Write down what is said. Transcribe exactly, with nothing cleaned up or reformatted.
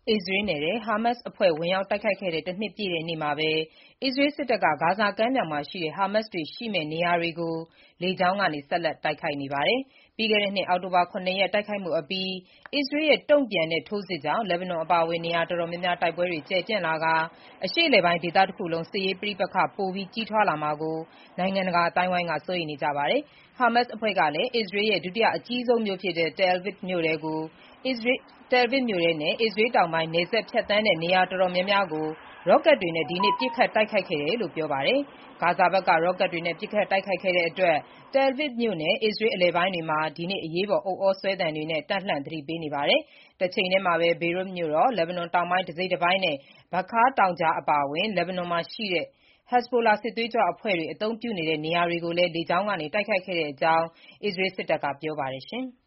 အစ္စရေးနယ်ထဲ ဟာမတ်စ်အဖွဲ့ ဝင်ရောက်တိုက်ခိုက်ခဲ့တဲ့ တနှစ်ပြည့်တဲ့နေ့မှာပဲ အစ္စရေးစစ်တပ်က ဂါဇာကမ်းမြောင်မှာရှိတဲ့ ဟာမတ်စ်တွေရှိမယ့် နေရာတွေကို လေကြောင်းကနေ ဆက်လက် တိုက်ခိုက်နေပါတယ်။ ပြီးခဲ့တဲ့နှစ် အောက်တိုဘာ ၇ ရက် တိုက်ခိုက်မှုအပြီး အစ္စရေးရဲ့ တုံ့ပြန်တဲ့ ထိုးစစ်ကြောင့် လက်ဘနွန်အပါအဝင် နေရာတော်တော်များများ တိုက်ပွဲတွေ ကျယ်ပြန့်လာကာ အရှေ့အလယ်ပိုင်း ဒေသတခုလုံး စစ်ရေးပဋိပက္ခ ပိုပြီး ကြီးထွားလာမှာကို နိုင်ငံတကာ အသိုင်းအဝိုင်းက စိုးရိမ်နေကြပါတယ်။ ဟာမတ်စ်အဖွဲ့ကလည်း အစ္စရေးရဲ့ ဒုတိယအကြီးဆုံးမြို့ဖြစ်တဲ့ Tel Aviv မြို့ထဲနဲ့ အစ္စရေးတောင်ပိုင်း နယ်စပ်ဖြတ်သန်းတဲ့ နေရာတော်တော်များများကို ရော့ကတ်တွေနဲ့ ဒီနေ့ ပစ်ခတ်တိုက်ခိုက်ခဲ့တယ်လို့ ပြောပါတယ်။ ဂါဇာဘက်က ရော့ကတ်တွေနဲ့ ပစ်ခတ်တိုက်ခိုက်ခဲ့တဲ့အတွက် Tel Aviv မြို့နဲ့ အစ္စရေးအလယ်ပိုင်းတွေမှာ ဒီနေ့ အရေးပေါ် ဥသြဆွဲသံတွေနဲ့ တပ်လှန့် သတိပေးနေပါတယ်။ တချိန်တည်းမှာပဲ ဘေရွတ်မြို့တော်၊ လက်ဘနွန်တောင်ပိုင်း တစိတ်တပိုင်းနဲ့ Bekaa တောင်ကြား အပါအဝင် လက်ဘနွန်မှာရှိတဲ့ ဟက်ဇ်ဘိုလာ စစ်သွေးကြွအဖွဲ့တွေ အသုံးပြုနေတဲ့ နေရာတွေကိုလည်း လေကြောင်းကနေ တိုက်ခိုက်ခဲ့ကြောင်း အစ္စရေးစစ်တပ်က ပြောပါတယ်။